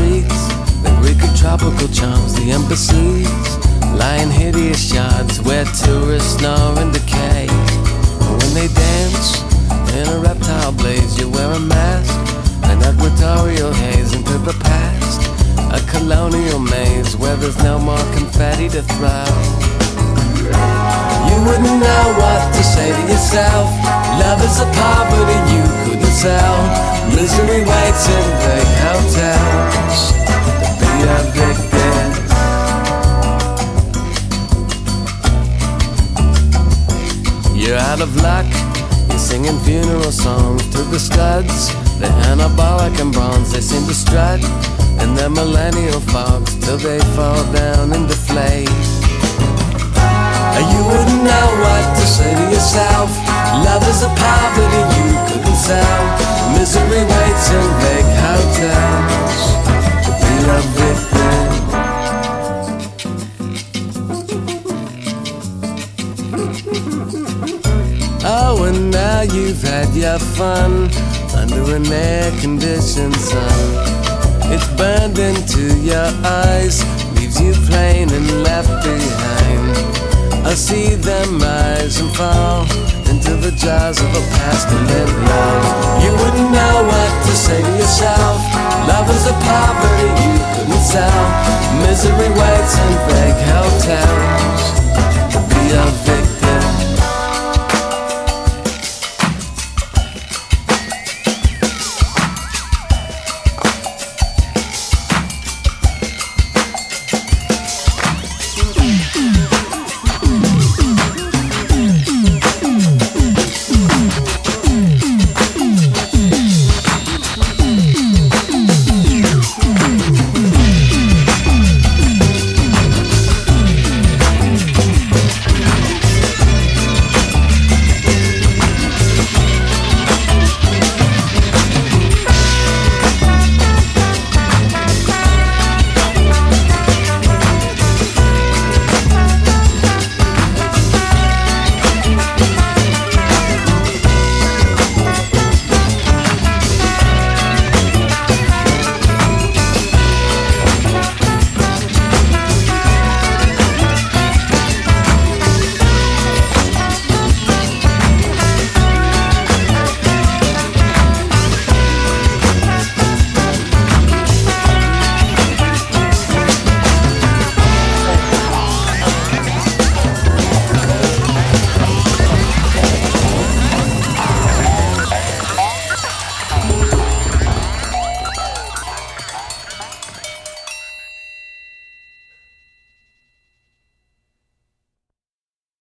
streets, the wicked tropical charms, the embassies, lying hideous yards where tourists snore and decay. And when they dance in a reptile blaze, you wear a mask, an equatorial haze into the past, a colonial maze where there's no more confetti to throw. You wouldn't know what to say to yourself. Love is a poverty you couldn't sell. Misery waits in big hotels to be evicted. You're out of luck, you're singing funeral songs to the studs. They're anabolic and bronze, they seem to strut in their millennial fogs till they fall down and deflate. You wouldn't know what to say to yourself. Love is a poverty you couldn't sell. Misery waits in big hotels to be evicted. Oh, and now you've had your fun under an air-conditioned sun. It's burned into your eyes, leaves you plain and left behind. I see them rise and fall into the jaws of a past to live love. You wouldn't know what to say to yourself. Love is a poverty you couldn't sell. Misery waits in big hotels to be a victim.